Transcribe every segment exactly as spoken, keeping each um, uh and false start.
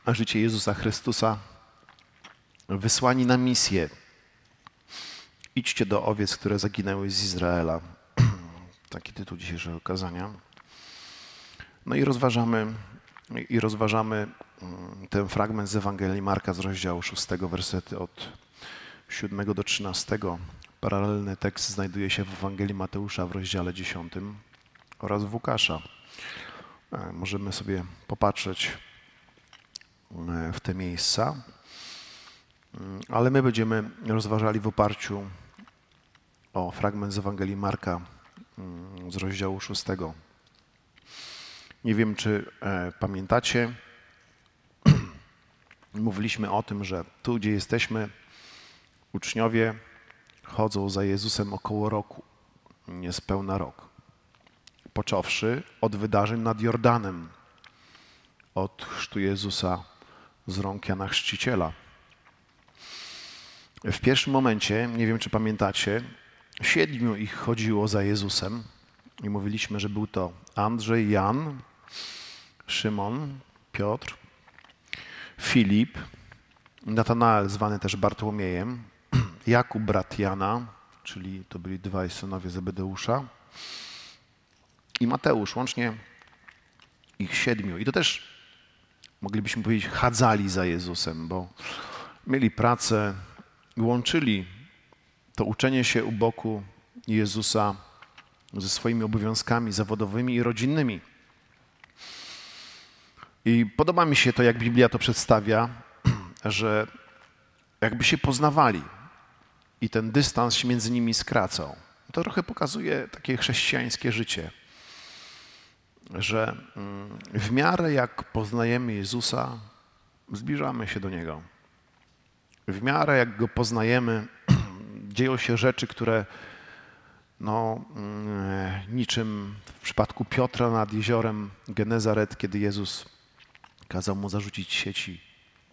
życie Jezusa Chrystusa, wysłani na misję. Idźcie do owiec, które zaginęły z Izraela. Taki tytuł dzisiejszego kazania. No i rozważamy, i rozważamy ten fragment z Ewangelii Marka z rozdziału szóstego, wersety od siódmego do trzynastego. Paralelny tekst znajduje się w Ewangelii Mateusza w rozdziale dziesiątym oraz w Łukasza. Możemy sobie popatrzeć w te miejsca, ale my będziemy rozważali w oparciu o fragment z Ewangelii Marka z rozdziału szóstego. Nie wiem, czy e, pamiętacie, mówiliśmy o tym, że tu, gdzie jesteśmy, uczniowie chodzą za Jezusem około roku, niespełna rok. Począwszy od wydarzeń nad Jordanem, od chrztu Jezusa z rąk Jana Chrzciciela. W pierwszym momencie, nie wiem, czy pamiętacie, siedmiu ich chodziło za Jezusem i mówiliśmy, że był to Andrzej, Jan, Szymon, Piotr, Filip, Natanael zwany też Bartłomiejem, Jakub brat Jana, czyli to byli dwaj synowie Zebedeusza, i Mateusz, łącznie ich siedmiu. I to też, moglibyśmy powiedzieć, chadzali za Jezusem, bo mieli pracę i łączyli to uczenie się u boku Jezusa ze swoimi obowiązkami zawodowymi i rodzinnymi. I podoba mi się to, jak Biblia to przedstawia, że jakby się poznawali i ten dystans się między nimi skracał. To trochę pokazuje takie chrześcijańskie życie, że w miarę jak poznajemy Jezusa, zbliżamy się do Niego. W miarę jak Go poznajemy, dzieją się rzeczy, które no, niczym w przypadku Piotra nad jeziorem Genezaret, kiedy Jezus kazał mu zarzucić sieci.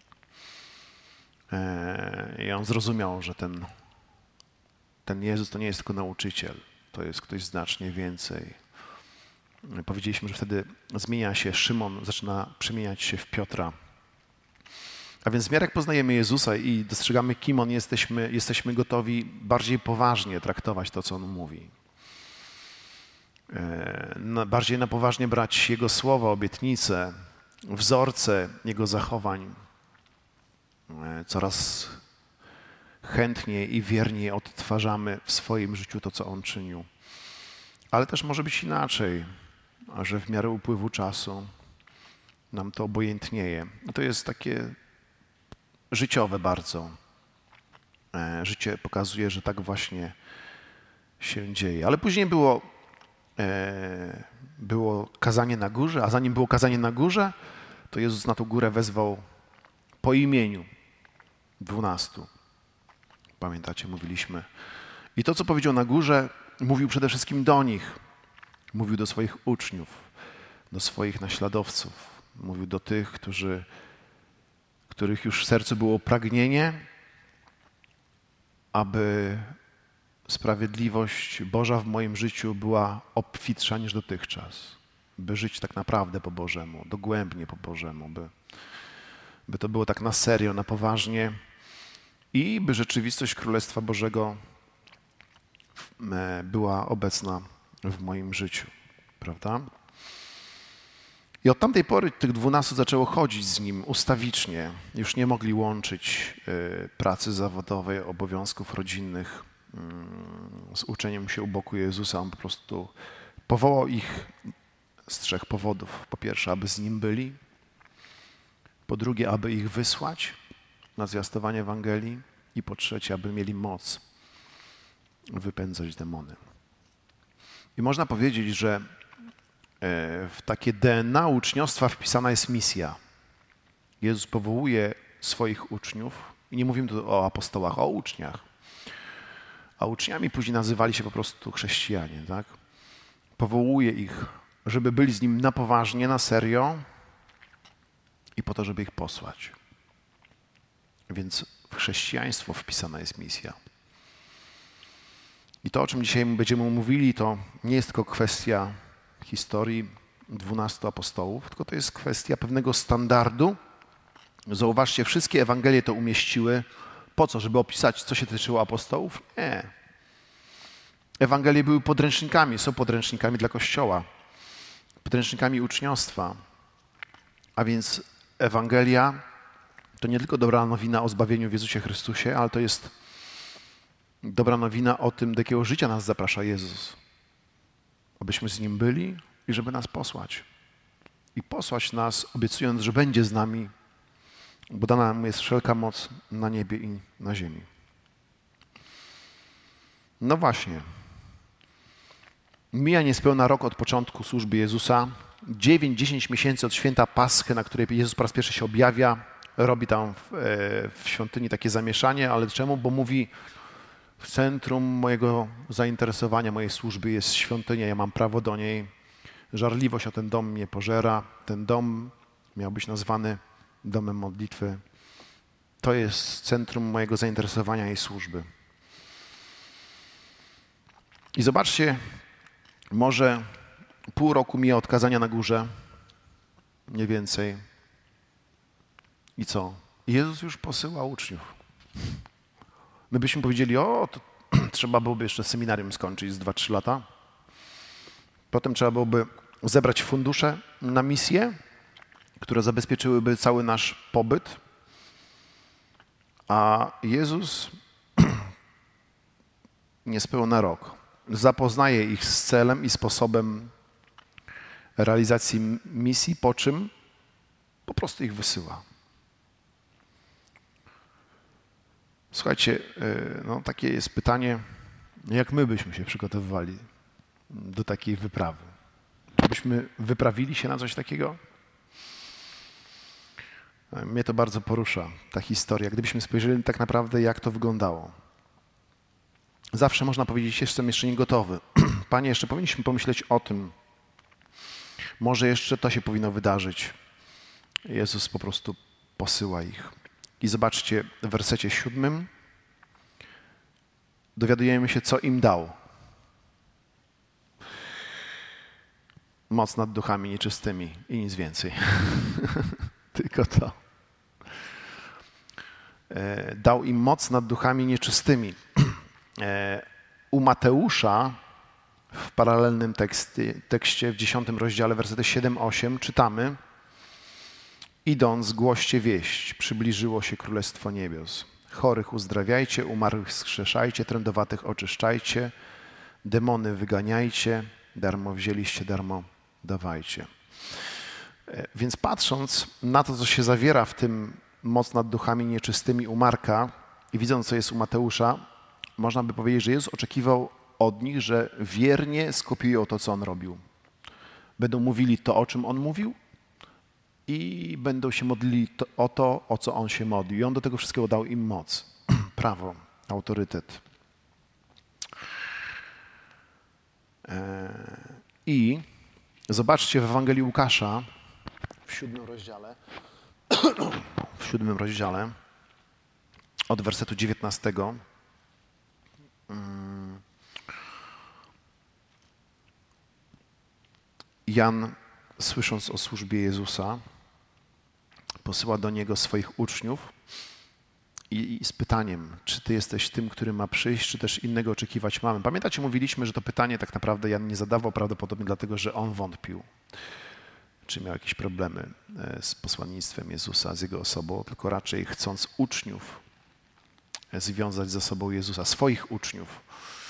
I on zrozumiał, że ten, ten Jezus to nie jest tylko nauczyciel, to jest ktoś znacznie więcej. Powiedzieliśmy, że wtedy zmienia się Szymon, zaczyna przemieniać się w Piotra. A więc w miarę jak poznajemy Jezusa i dostrzegamy, kim On jesteśmy, jesteśmy gotowi bardziej poważnie traktować to, co On mówi. Bardziej na poważnie brać Jego słowa, obietnice, wzorce Jego zachowań. Coraz chętniej i wierniej odtwarzamy w swoim życiu to, co On czynił. Ale też może być inaczej, że w miarę upływu czasu nam to obojętnieje. To jest takie życiowe bardzo. Życie pokazuje, że tak właśnie się dzieje. Ale później było, było kazanie na górze, a zanim było kazanie na górze, to Jezus na tą górę wezwał po imieniu dwunastu. Pamiętacie, mówiliśmy. I to, co powiedział na górze, mówił przede wszystkim do nich. Mówił do swoich uczniów, do swoich naśladowców. Mówił do tych, którzy, których już w sercu było pragnienie, aby sprawiedliwość Boża w moim życiu była obfitsza niż dotychczas. By żyć tak naprawdę po Bożemu, dogłębnie po Bożemu, by, by to było tak na serio, na poważnie i by rzeczywistość Królestwa Bożego była obecna w moim życiu, prawda? I od tamtej pory tych dwunastu zaczęło chodzić z Nim ustawicznie. Już nie mogli łączyć pracy zawodowej, obowiązków rodzinnych z uczeniem się u boku Jezusa. On po prostu powołał ich z trzech powodów. Po pierwsze, aby z Nim byli. Po drugie, aby ich wysłać na zwiastowanie Ewangelii. I po trzecie, aby mieli moc wypędzać demony. I można powiedzieć, że w takie D N A uczniostwa wpisana jest misja. Jezus powołuje swoich uczniów i nie mówimy tu o apostołach, o uczniach. A uczniami później nazywali się po prostu chrześcijanie, tak? Powołuje ich, żeby byli z Nim na poważnie, na serio i po to, żeby ich posłać. Więc w chrześcijaństwo wpisana jest misja. I to, o czym dzisiaj będziemy mówili, to nie jest tylko kwestia historii dwunastu apostołów, tylko to jest kwestia pewnego standardu, Zauważcie, wszystkie Ewangelie to umieściły. Po co? Żeby opisać, co się tyczyło apostołów? Nie. Ewangelie były podręcznikami, są podręcznikami dla Kościoła, podręcznikami uczniostwa. A więc Ewangelia to nie tylko dobra nowina o zbawieniu w Jezusie Chrystusie, ale to jest dobra nowina o tym, do jakiego życia nas zaprasza Jezus. Abyśmy z Nim byli i żeby nas posłać. I posłać nas, obiecując, że będzie z nami, bo dana Mu jest wszelka moc na niebie i na ziemi. No właśnie. Mija niespełna rok od początku służby Jezusa. dziewięć dziesięć miesięcy od święta Paschy, na której Jezus po raz pierwszy się objawia. Robi tam w, w świątyni takie zamieszanie, ale czemu? Bo mówi, w centrum mojego zainteresowania, mojej służby jest świątynia, ja mam prawo do niej. Żarliwość o ten dom mnie pożera. Ten dom miał być nazwany domem modlitwy. To jest centrum mojego zainteresowania i służby. I zobaczcie, może pół roku mija od kazania na górze, mniej więcej. I co? Jezus już posyła uczniów. My byśmy powiedzieli, o, to trzeba byłoby jeszcze seminarium skończyć z dwa trzy lata. Potem trzeba byłoby zebrać fundusze na misję, które zabezpieczyłyby cały nasz pobyt. A Jezus niespełna rok zapoznaje ich z celem i sposobem realizacji misji, po czym po prostu ich wysyła. Słuchajcie, no takie jest pytanie, jak my byśmy się przygotowywali do takiej wyprawy? Byśmy wyprawili się na coś takiego? Mnie to bardzo porusza, ta historia. Gdybyśmy spojrzeli tak naprawdę, jak to wyglądało. Zawsze można powiedzieć, jestem jeszcze nie gotowy. Panie, jeszcze powinniśmy pomyśleć o tym. Może jeszcze to się powinno wydarzyć. Jezus po prostu posyła ich. I zobaczcie, w wersecie siódmym dowiadujemy się, co im dał. Moc nad duchami nieczystymi i nic więcej. Tylko to. Dał im moc nad duchami nieczystymi. U Mateusza w paralelnym tekstie, tekście w dziesiątym rozdziale, wersety siedem osiem czytamy: idąc, głoście wieść, przybliżyło się Królestwo Niebios. Chorych uzdrawiajcie, umarłych wskrzeszajcie, trędowatych oczyszczajcie, demony wyganiajcie, darmo wzięliście, darmo dawajcie. Więc patrząc na to, co się zawiera w tym moc nad duchami nieczystymi u Marka i widząc, co jest u Mateusza, można by powiedzieć, że Jezus oczekiwał od nich, że wiernie skopiują to, co On robił. Będą mówili to, o czym On mówił i będą się modlili to, o to, o co On się modlił. I On do tego wszystkiego dał im moc, prawo, autorytet. I zobaczcie w Ewangelii Łukasza w siódmym rozdziale, w siódmym rozdziale od wersetu dziewiętnastego. Jan, słysząc o służbie Jezusa, posyła do Niego swoich uczniów i, i z pytaniem, czy Ty jesteś tym, który ma przyjść, czy też innego oczekiwać mamy. Pamiętacie, mówiliśmy, że to pytanie tak naprawdę Jan nie zadawał prawdopodobnie dlatego, że on wątpił, czy miał jakieś problemy z posłannictwem Jezusa, z Jego osobą, tylko raczej chcąc uczniów związać ze sobą Jezusa, swoich uczniów.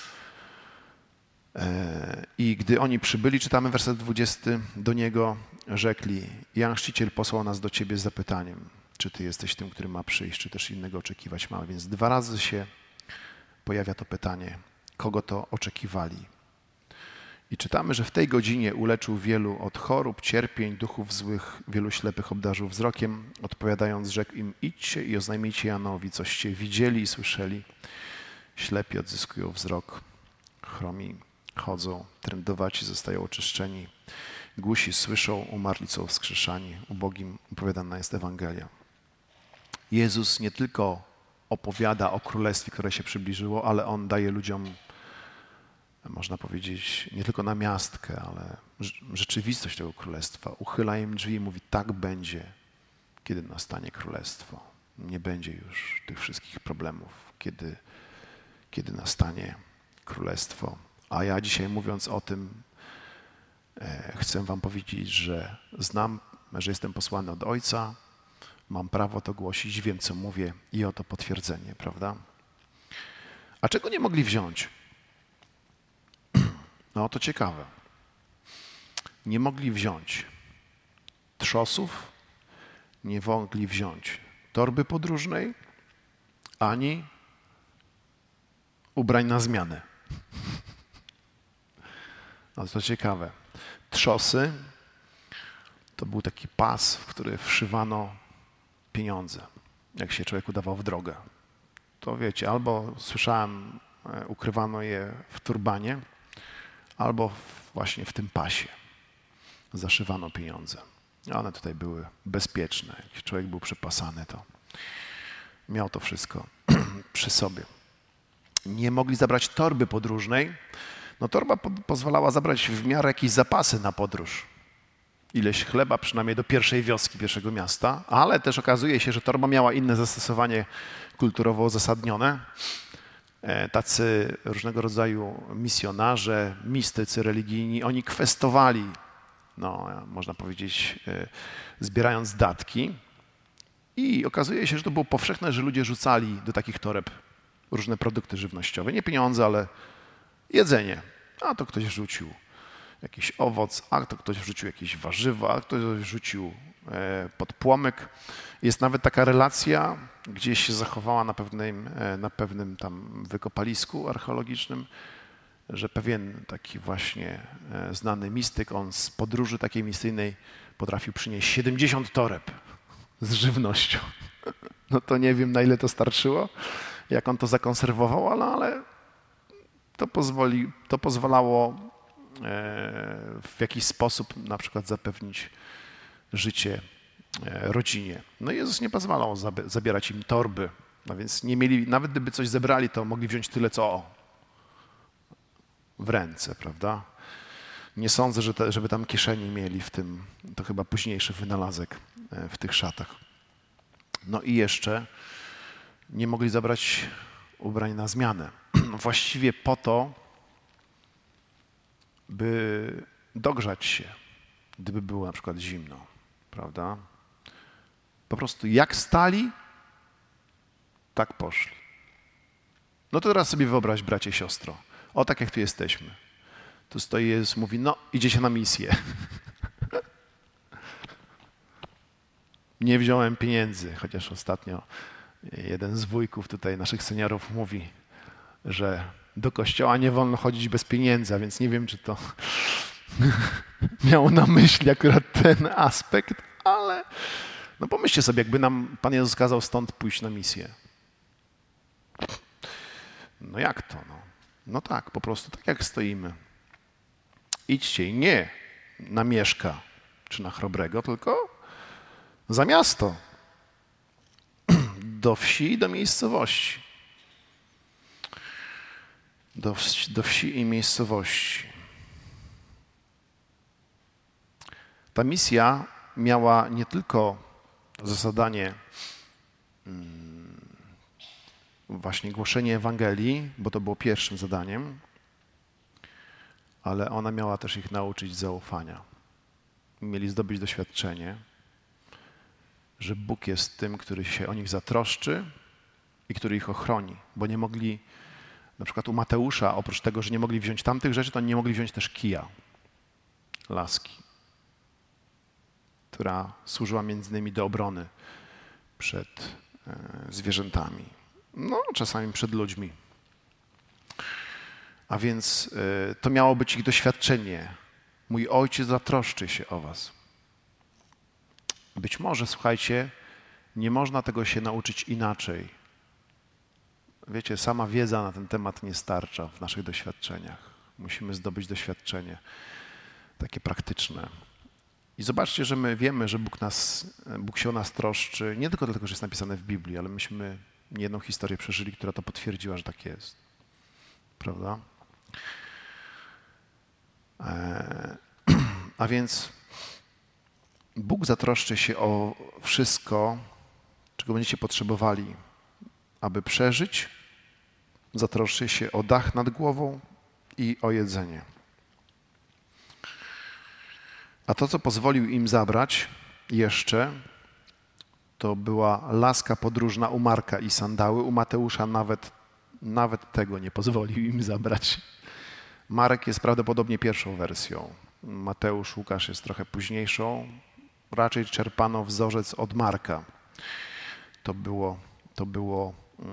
I gdy oni przybyli, czytamy werset dwudziesty, do Niego rzekli: Jan Chrzciciel posłał nas do Ciebie z zapytaniem, czy Ty jesteś tym, który ma przyjść, czy też innego oczekiwać mamy. Więc dwa razy się pojawia to pytanie, kogo to oczekiwali. I czytamy, że w tej godzinie uleczył wielu od chorób, cierpień, duchów złych, wielu ślepych obdarzył wzrokiem, odpowiadając, rzekł im: idźcie i oznajmijcie Janowi, coście widzieli i słyszeli. Ślepi odzyskują wzrok, chromi chodzą, trędowaci zostają oczyszczeni, głusi słyszą, umarli są wskrzeszani, ubogim opowiadana jest Ewangelia. Jezus nie tylko opowiada o królestwie, które się przybliżyło, ale On daje ludziom, można powiedzieć, nie tylko namiastkę, ale rzeczywistość tego królestwa. Uchyla im drzwi i mówi: tak będzie, kiedy nastanie królestwo. Nie będzie już tych wszystkich problemów, kiedy, kiedy nastanie królestwo. A ja dzisiaj, mówiąc o tym, chcę wam powiedzieć, że znam, że jestem posłany od Ojca, mam prawo to głosić, wiem, co mówię i oto potwierdzenie, prawda? A czego nie mogli wziąć? No to ciekawe. Nie mogli wziąć trzosów, nie mogli wziąć torby podróżnej, ani ubrań na zmianę. No to ciekawe. Trzosy to był taki pas, w który wszywano pieniądze, jak się człowiek udawał w drogę. To wiecie, albo słyszałem, ukrywano je w turbanie, albo właśnie w tym pasie zaszywano pieniądze. One tutaj były bezpieczne. Jak człowiek był przypasany, to miał to wszystko przy sobie. Nie mogli zabrać torby podróżnej. No torba po pozwalała zabrać w miarę jakieś zapasy na podróż. Ileś chleba, przynajmniej do pierwszej wioski, pierwszego miasta, ale też okazuje się, że torba miała inne zastosowanie kulturowo uzasadnione. Tacy różnego rodzaju misjonarze, mistycy religijni, oni kwestowali, no, można powiedzieć, zbierając datki. I okazuje się, że to było powszechne, że ludzie rzucali do takich toreb różne produkty żywnościowe. Nie pieniądze, ale jedzenie. A to ktoś wrzucił jakiś owoc, a to ktoś wrzucił jakieś warzywa, a ktoś wrzucił podpłomyk. Jest nawet taka relacja, gdzieś się zachowała na pewnym, na pewnym tam wykopalisku archeologicznym, że pewien taki właśnie znany mistyk, on z podróży takiej misyjnej potrafił przynieść siedemdziesiąt toreb z żywnością. No to nie wiem, na ile to starczyło, jak on to zakonserwował, ale, ale to, pozwoli, to pozwalało w jakiś sposób na przykład zapewnić życie rodzinie. No Jezus nie pozwalał zabierać im torby, no więc nie mieli, nawet gdyby coś zebrali, to mogli wziąć tyle, co w ręce, prawda? Nie sądzę, że te, żeby tam kieszeni mieli w tym, to chyba późniejszy wynalazek w tych szatach. No i jeszcze nie mogli zabrać ubrań na zmianę. Właściwie po to, by dogrzać się, gdyby było na przykład zimno, prawda? Po prostu jak stali, tak poszli. No to teraz sobie wyobraź, bracie, siostro, o tak jak tu jesteśmy. Tu stoi Jezus, mówi, no idziecie na misję. Nie wziąłem pieniędzy, chociaż ostatnio jeden z wujków tutaj, naszych seniorów, mówi, że do kościoła nie wolno chodzić bez pieniędzy, a więc nie wiem, czy to miało na myśli akurat ten aspekt, ale no pomyślcie sobie, jakby nam Pan Jezus kazał stąd pójść na misję. No jak to? No, no tak, po prostu tak jak stoimy. Idźcie i nie na Mieszka czy na Chrobrego, tylko za miasto, do wsi i do miejscowości. Do wsi, do wsi i miejscowości. Ta misja miała nie tylko za zadanie hmm, właśnie głoszenie Ewangelii, bo to było pierwszym zadaniem, ale ona miała też ich nauczyć zaufania. Mieli zdobyć doświadczenie, że Bóg jest tym, który się o nich zatroszczy i który ich ochroni, bo nie mogli, na przykład u Mateusza, oprócz tego, że nie mogli wziąć tamtych rzeczy, to nie mogli wziąć też kija, laski, która służyła między innymi do obrony przed e, zwierzętami, no czasami przed ludźmi. A więc e, to miało być ich doświadczenie. Mój Ojciec zatroszczy się o was. Być może, słuchajcie, nie można tego się nauczyć inaczej. Wiecie, sama wiedza na ten temat nie starcza w naszych doświadczeniach. Musimy zdobyć doświadczenie takie praktyczne. I zobaczcie, że my wiemy, że Bóg, nas, Bóg się o nas troszczy, nie tylko dlatego, że jest napisane w Biblii, ale myśmy niejedną historię przeżyli, która to potwierdziła, że tak jest. Prawda? Eee, a więc Bóg zatroszczy się o wszystko, czego będziecie potrzebowali, aby przeżyć. Zatroszczy się o dach nad głową i o jedzenie. A to, co pozwolił im zabrać jeszcze, to była laska podróżna u Marka i sandały. U Mateusza nawet, nawet tego nie pozwolił im zabrać. Marek jest prawdopodobnie pierwszą wersją. Mateusz, Łukasz jest trochę późniejszą. Raczej czerpano wzorzec od Marka. To było, to było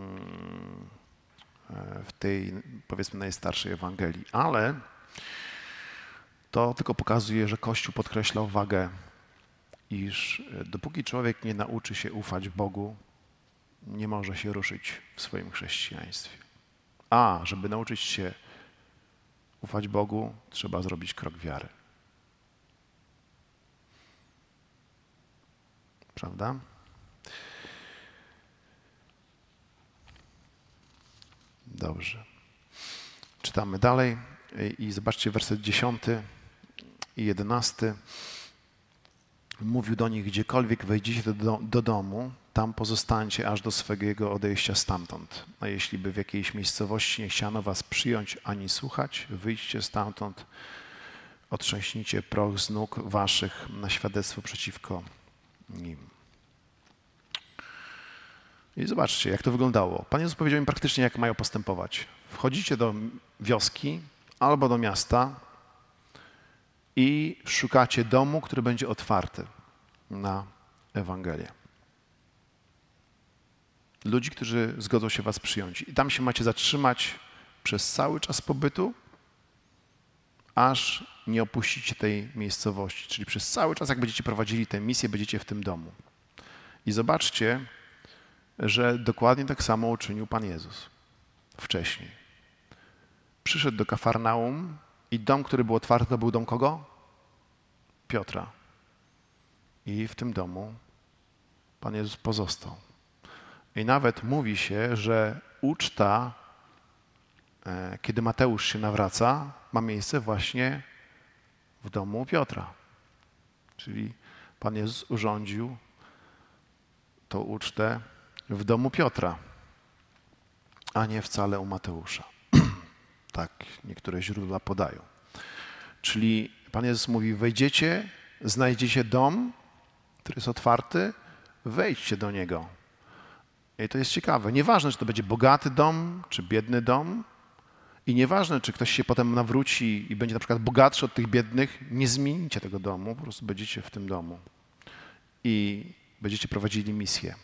w tej, powiedzmy, najstarszej Ewangelii. Ale to tylko pokazuje, że Kościół podkreślał wagę, iż dopóki człowiek nie nauczy się ufać Bogu, nie może się ruszyć w swoim chrześcijaństwie. A żeby nauczyć się ufać Bogu, trzeba zrobić krok wiary. Prawda? Dobrze. Czytamy dalej i zobaczcie werset dziesiąty i jedenasty. Mówił do nich, gdziekolwiek wejdziecie do, do domu, tam pozostańcie aż do swego odejścia stamtąd. A jeśli by w jakiejś miejscowości nie chciano was przyjąć ani słuchać, wyjdźcie stamtąd, otrząśnijcie proch z nóg waszych na świadectwo przeciwko nim. I zobaczcie, jak to wyglądało. Pan Jezus powiedział im praktycznie, jak mają postępować. Wchodzicie do wioski albo do miasta i szukacie domu, który będzie otwarty na Ewangelię. Ludzi, którzy zgodzą się was przyjąć. I tam się macie zatrzymać przez cały czas pobytu, aż nie opuścicie tej miejscowości. Czyli przez cały czas, jak będziecie prowadzili tę misję, będziecie w tym domu. I zobaczcie, że dokładnie tak samo uczynił Pan Jezus wcześniej. Przyszedł do Kafarnaum i dom, który był otwarty, to był dom kogo? Piotra. I w tym domu Pan Jezus pozostał. I nawet mówi się, że uczta, kiedy Mateusz się nawraca, ma miejsce właśnie w domu Piotra. Czyli Pan Jezus urządził tą ucztę w domu Piotra, a nie wcale u Mateusza. Tak niektóre źródła podają. Czyli Pan Jezus mówi, wejdziecie, znajdziecie dom, który jest otwarty, wejdźcie do niego. I to jest ciekawe. Nieważne, czy to będzie bogaty dom, czy biedny dom. I nieważne, czy ktoś się potem nawróci i będzie na przykład bogatszy od tych biednych, nie zmienicie tego domu, po prostu będziecie w tym domu. I będziecie prowadzili misję.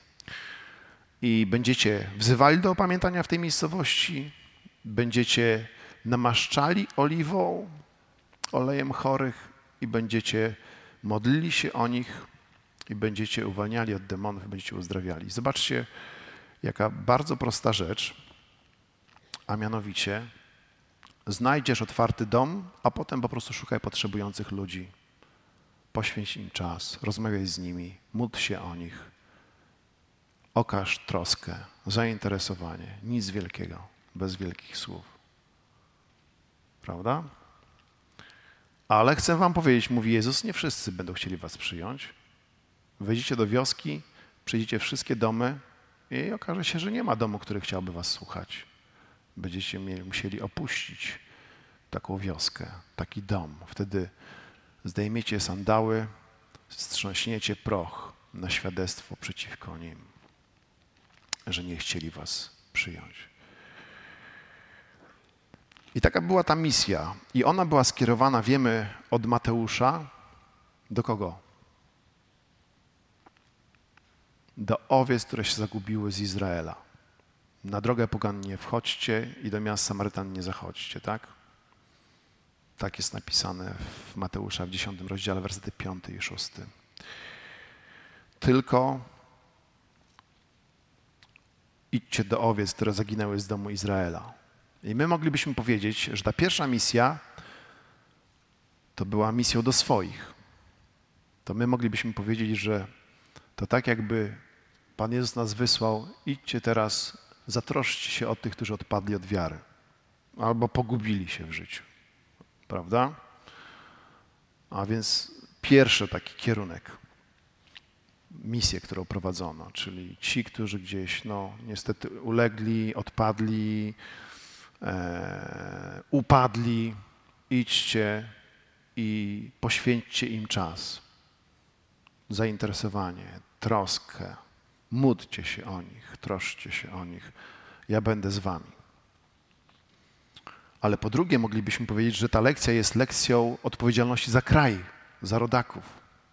I będziecie wzywali do opamiętania w tej miejscowości, będziecie namaszczali oliwą, olejem chorych i będziecie modlili się o nich i będziecie uwalniali od demonów i będziecie uzdrawiali. Zobaczcie, jaka bardzo prosta rzecz, a mianowicie znajdziesz otwarty dom, a potem po prostu szukaj potrzebujących ludzi. Poświęć im czas, rozmawiaj z nimi, módl się o nich. Okaż troskę, zainteresowanie. Nic wielkiego, bez wielkich słów. Prawda? Ale chcę wam powiedzieć, mówi Jezus, nie wszyscy będą chcieli was przyjąć. Wejdziecie do wioski, przejdziecie wszystkie domy i okaże się, że nie ma domu, który chciałby was słuchać. Będziecie mieli, musieli opuścić taką wioskę, taki dom. Wtedy zdejmiecie sandały, strząśniecie proch na świadectwo przeciwko nim, że nie chcieli was przyjąć. I taka była ta misja. I ona była skierowana, wiemy, od Mateusza do kogo? Do owiec, które się zagubiły z Izraela. Na drogę pogan nie wchodźcie i do miast Samarytan nie zachodźcie, tak? Tak jest napisane w Mateusza w dziesiątym rozdziale, wersety piąty i szósty. Tylko idźcie do owiec, które zaginęły z domu Izraela. I my moglibyśmy powiedzieć, że ta pierwsza misja to była misją do swoich. To my moglibyśmy powiedzieć, że to tak jakby Pan Jezus nas wysłał, idźcie teraz, zatroszczcie się o tych, którzy odpadli od wiary albo pogubili się w życiu. Prawda? A więc pierwszy taki kierunek. misję, którą prowadzono, czyli ci, którzy gdzieś no, niestety ulegli, odpadli, e, upadli, idźcie i poświęćcie im czas, zainteresowanie, troskę, módlcie się o nich, troszczcie się o nich, ja będę z wami. Ale po drugie moglibyśmy powiedzieć, że ta lekcja jest lekcją odpowiedzialności za kraj, za rodaków.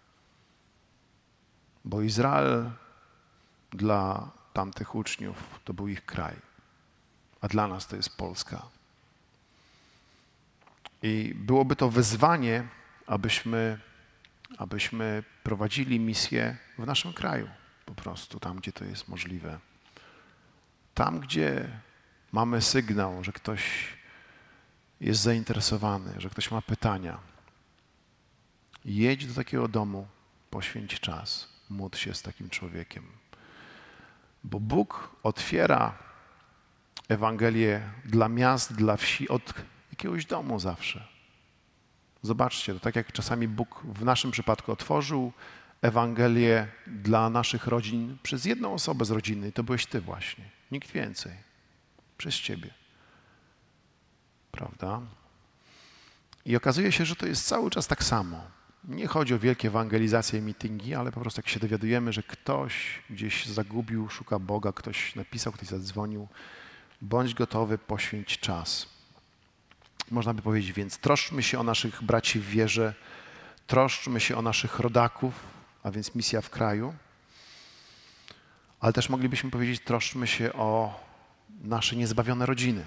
Bo Izrael dla tamtych uczniów to był ich kraj, a dla nas to jest Polska. I byłoby to wyzwanie, abyśmy, abyśmy prowadzili misję w naszym kraju, po prostu tam, gdzie to jest możliwe. Tam, gdzie mamy sygnał, że ktoś jest zainteresowany, że ktoś ma pytania. Jedź do takiego domu, poświęć czas, módl się z takim człowiekiem. Bo Bóg otwiera Ewangelię dla miast, dla wsi, od jakiegoś domu zawsze. Zobaczcie, to tak jak czasami Bóg w naszym przypadku otworzył Ewangelię dla naszych rodzin przez jedną osobę z rodziny i to byłeś ty właśnie, nikt więcej, przez ciebie. Prawda? I okazuje się, że to jest cały czas tak samo. Nie chodzi o wielkie ewangelizacje i mityngi, ale po prostu jak się dowiadujemy, że ktoś gdzieś zagubił, szuka Boga, ktoś napisał, ktoś zadzwonił, bądź gotowy, poświęć czas. Można by powiedzieć, więc troszczmy się o naszych braci w wierze, troszczmy się o naszych rodaków, a więc misja w kraju, ale też moglibyśmy powiedzieć, troszczmy się o nasze niezbawione rodziny.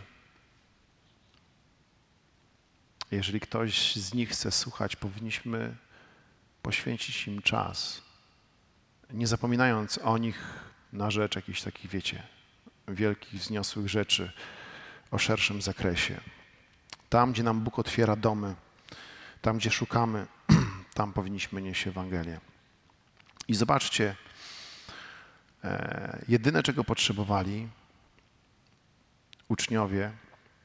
Jeżeli ktoś z nich chce słuchać, powinniśmy poświęcić im czas, nie zapominając o nich na rzecz jakichś takich, wiecie, wielkich, wzniosłych rzeczy o szerszym zakresie. Tam, gdzie nam Bóg otwiera domy, tam, gdzie szukamy, tam powinniśmy nieść Ewangelię. I zobaczcie, e, jedyne, czego potrzebowali uczniowie,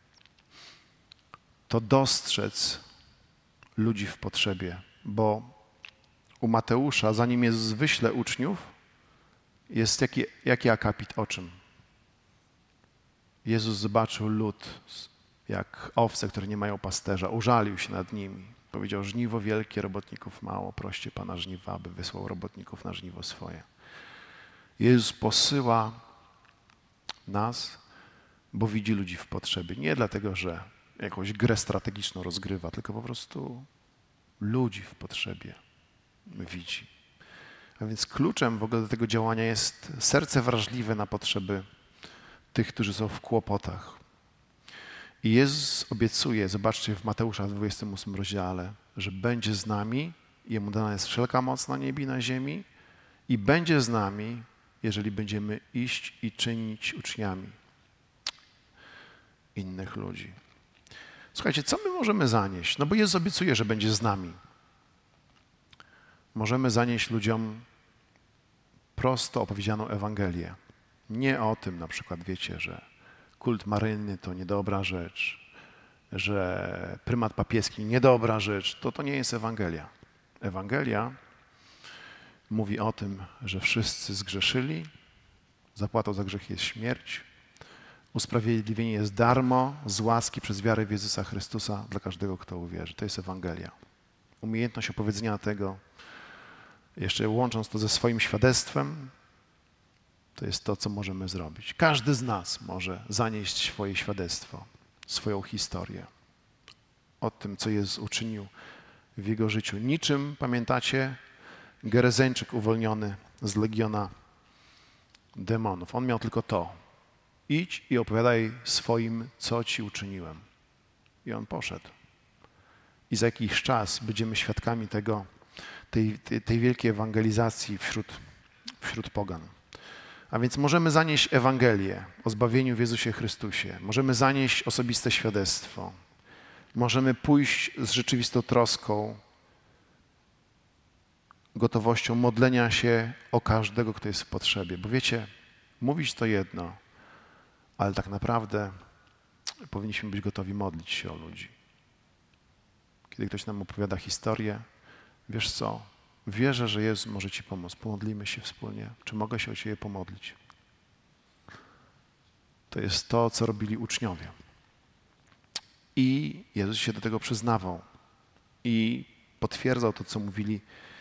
to dostrzec ludzi w potrzebie, bo u Mateusza, zanim Jezus wyśle uczniów, jest jaki, jaki akapit o czym? Jezus zobaczył lud, jak owce, które nie mają pasterza, użalił się nad nimi. Powiedział, żniwo wielkie, robotników mało, proście Pana żniwa, aby wysłał robotników na żniwo swoje. Jezus posyła nas, bo widzi ludzi w potrzebie. Nie dlatego, że jakąś grę strategiczną rozgrywa, tylko po prostu ludzi w potrzebie widzi. A więc kluczem w ogóle do tego działania jest serce wrażliwe na potrzeby tych, którzy są w kłopotach. I Jezus obiecuje, zobaczcie w Mateusza w dwudziestym ósmym rozdziale, że będzie z nami, Jemu dana jest wszelka moc na niebie i na ziemi i będzie z nami, jeżeli będziemy iść i czynić uczniami innych ludzi. Słuchajcie, co my możemy zanieść? No bo Jezus obiecuje, że będzie z nami. Możemy zanieść ludziom prosto opowiedzianą Ewangelię. Nie o tym na przykład, wiecie, że kult Maryny to niedobra rzecz, że prymat papieski niedobra rzecz. To to nie jest Ewangelia. Ewangelia mówi o tym, że wszyscy zgrzeszyli, zapłatą za grzech jest śmierć, usprawiedliwienie jest darmo, z łaski przez wiarę w Jezusa Chrystusa dla każdego, kto uwierzy. To jest Ewangelia. Umiejętność opowiedzenia tego, jeszcze łącząc to ze swoim świadectwem, to jest to, co możemy zrobić. Każdy z nas może zanieść swoje świadectwo, swoją historię o tym, co Jezus uczynił w Jego życiu. Niczym, pamiętacie, Gerezeńczyk uwolniony z legiona demonów. On miał tylko to. Idź i opowiadaj swoim, co Ci uczyniłem. I on poszedł. I za jakiś czas będziemy świadkami tego, tej, tej, tej wielkiej ewangelizacji wśród, wśród pogan. A więc możemy zanieść Ewangelię o zbawieniu w Jezusie Chrystusie. Możemy zanieść osobiste świadectwo. Możemy pójść z rzeczywistą troską, gotowością modlenia się o każdego, kto jest w potrzebie. Bo wiecie, mówić to jedno, ale tak naprawdę powinniśmy być gotowi modlić się o ludzi. Kiedy ktoś nam opowiada historię, wiesz co, Wierzę, że Jezus może ci pomóc. Pomodlimy się wspólnie. Czy mogę się o ciebie pomodlić? To jest to, co robili uczniowie. I Jezus się do tego przyznawał i potwierdzał to, co mówili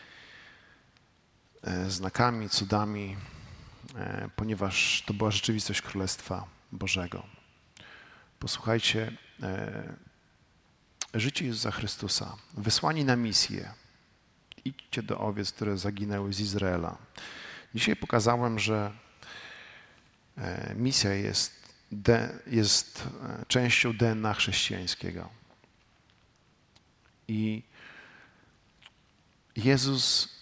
znakami, cudami, ponieważ to była rzeczywistość Królestwa Bożego. Posłuchajcie, życie Jezusa Chrystusa, wysłani na misję, idźcie do owiec, które zaginęły z Izraela. Dzisiaj pokazałem, że misja jest, jest częścią D N A chrześcijańskiego. I Jezus,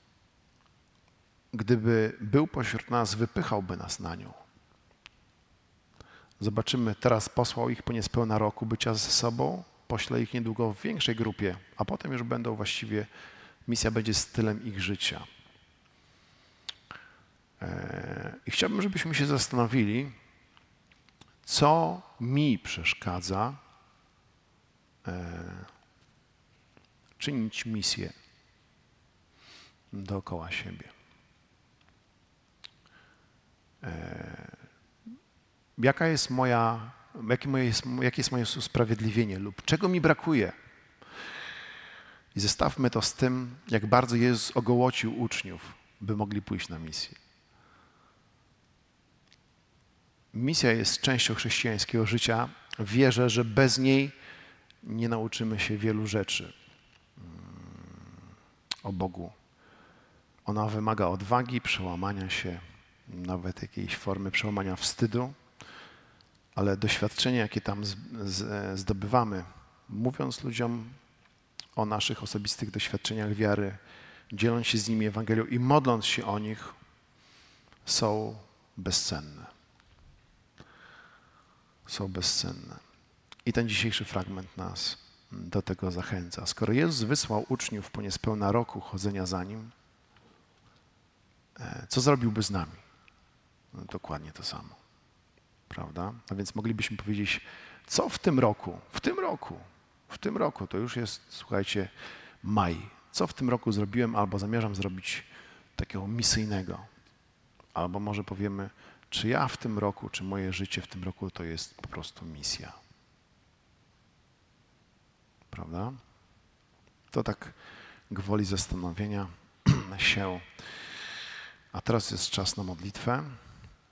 gdyby był pośród nas, wypychałby nas na nią. Zobaczymy, teraz posłał ich po niespełna roku bycia ze sobą, pośle ich niedługo w większej grupie, a potem już będą właściwie, misja będzie stylem ich życia. I chciałbym, żebyśmy się zastanowili, co mi przeszkadza czynić misję dookoła siebie. Jaka jest moja, jakie, moje jest, jakie jest moje usprawiedliwienie lub czego mi brakuje? I zestawmy to z tym, jak bardzo Jezus ogołocił uczniów, by mogli pójść na misję. Misja jest częścią chrześcijańskiego życia. Wierzę, że bez niej nie nauczymy się wielu rzeczy o Bogu. Ona wymaga odwagi, przełamania się, nawet jakiejś formy przełamania wstydu, ale doświadczenie, jakie tam z, z, zdobywamy, mówiąc ludziom o naszych osobistych doświadczeniach wiary, dzieląc się z nimi Ewangelią i modląc się o nich, są bezcenne. Są bezcenne. I ten dzisiejszy fragment nas do tego zachęca. Skoro Jezus wysłał uczniów po niespełna roku chodzenia za Nim, co zrobiłby z nami? No, dokładnie to samo. Prawda? A więc moglibyśmy powiedzieć, co w tym roku, w tym roku, w tym roku, to już jest, słuchajcie, maj. Co w tym roku zrobiłem albo zamierzam zrobić takiego misyjnego? Albo może powiemy, czy ja w tym roku, czy moje życie w tym roku to jest po prostu misja. Prawda? To tak gwoli zastanowienia się. A teraz jest czas na modlitwę.